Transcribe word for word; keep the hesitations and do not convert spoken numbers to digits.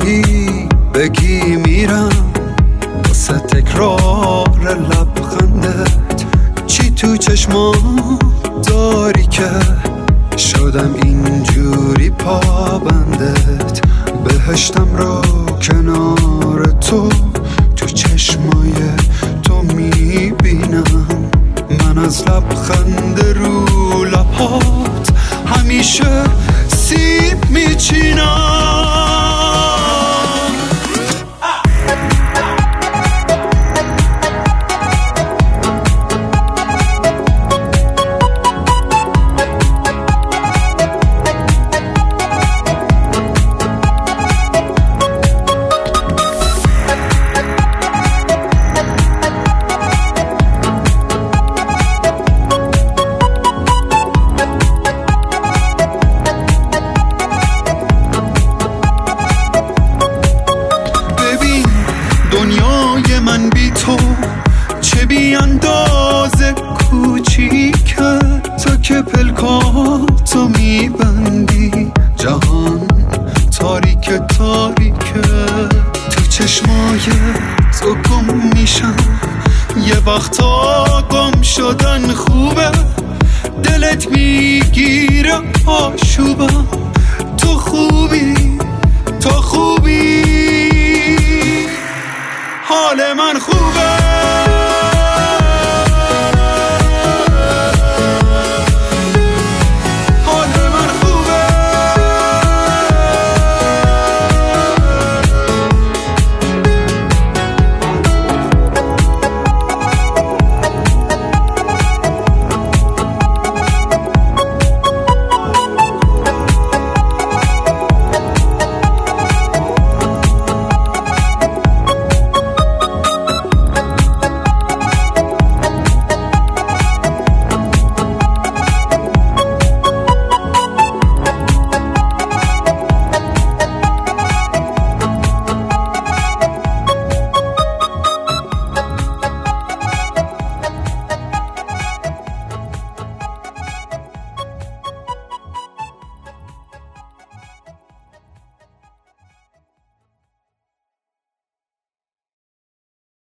اومدی بگی میرم واسه تکرار لبخندت، چی تو چشمام داری که شدم اینجوری پابندت، بهشتم رو کنار تو تو چشمای تو میبینم، من از لبخند رو لبات همیشه سیب میچینم. دنیای من بی تو چه بی اندازه کوچیکه، تا که پلکاتو میبندی جهان تاریک تاریکه، تو چشمای تو گم میشم، یه وقتا گم شدن خوبه، دلت میگیره آشوبم، تو خوبی